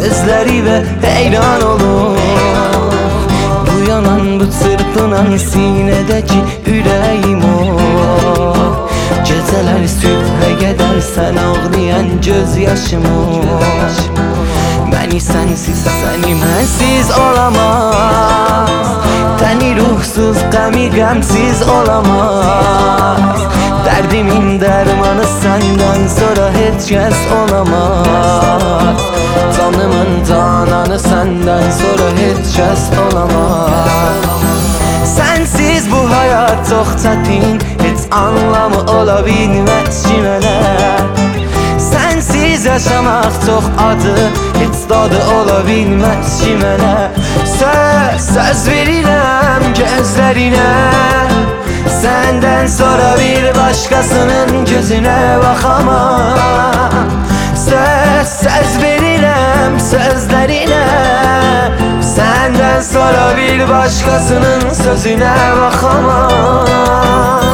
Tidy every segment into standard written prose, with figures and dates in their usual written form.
gözleri ve heyran olur. Bu yanan, bu çırpınan sinedeki yüreğim o. Geceler sübhe gedər sən ağlayan gözyaşım o. Məni sənsiz, səni mənsiz olamaz. Təni ruhsuz, qəmi qəmsiz olamaz. Dərdimin dərmanı səndən sonra heç kəs olamaz. Canımın cananı səndən sonra heç kəs olamaz. Sənsiz bu hayat çox çətin, heç anlamı ola bilməz ki mənə. Sənsiz yaşamaq çox acı, heç dadı ola bilməz ki mənə. Söz verirəm gözlərinə, səndən sonra bir başqasının gözünə baxamam. Söz verirəm sözlərinə, səndən sonra bir başqasının sözünə baxamam.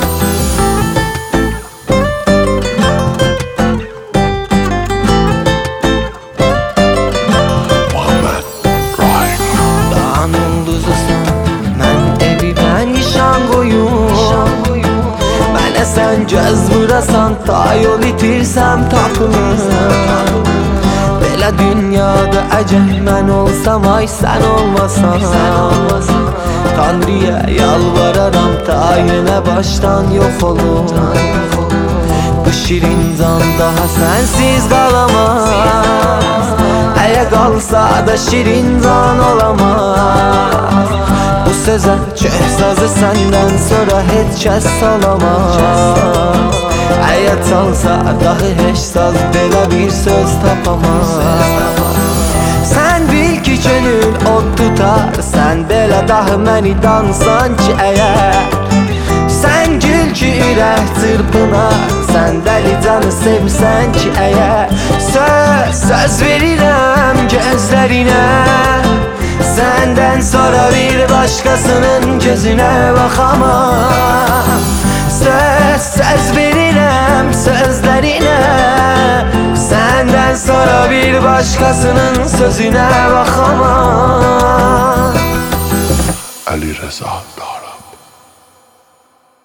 Dağın ulduzusan, mən evi mən nişan qoyum. Mənə sən göz vurasan, ta yol itirsəm tapılır. Belə dünyada əcəl mən olsam, ay sən olmasan. Tanrıya yalvararam, ta yenə başdan yox olur. Bu şirin can daha sənsiz qalamaz. Əgər qalsa da şirin can olamaz. Bu sözə çox sazı səndən sonra heç kəs salamaz. Əgər çalsa dahi heç saz belə bir söz tapamaz. Sən bil ki könül od tutar, sən belə dahi məni dansan ki əgər. Sən gül ki ürək çırpınar, sən dəli canı sevsən ki əgər. Söz verirəm gözlərinə, səndən sonra bir başqasının gözünə baxamam. Söz verirəm sözlərinə, səndən sonra bir başqasının sözünə baxamam. Ali Reza.